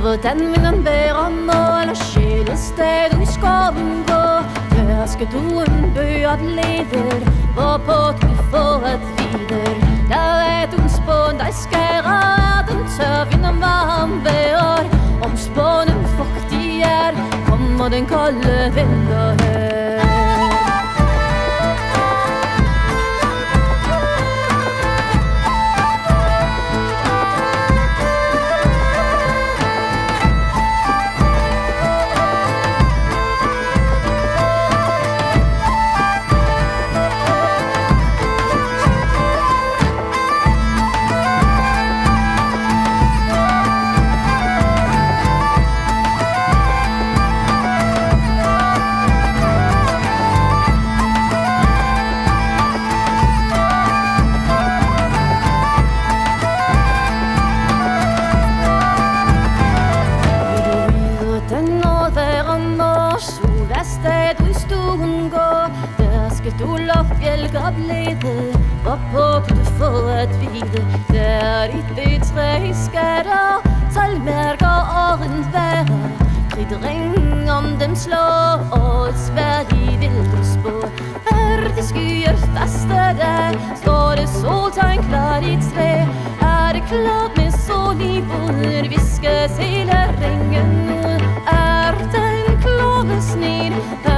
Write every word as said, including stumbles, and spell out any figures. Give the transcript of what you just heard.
hvordan vinden bærer mål og sjælested i skoven gå. Der skal du en bøg opleve, hvorpå du får at vide. Der er du en spån, der skærer den tør vinden varm vejret. Om spånen fugtig er, kommer den kolde vinter her. Du lovbjælk opleve, hvorpå du får at vide. Der i det træ skatter, talmærker og en værre. Krit ring om dem slår, og et sværd i vilde spor. Er det skyer faste der, står det soltegn klart i træ. Er det klart med sol i båden, viskes hele ringen ud. Er den kloge sned,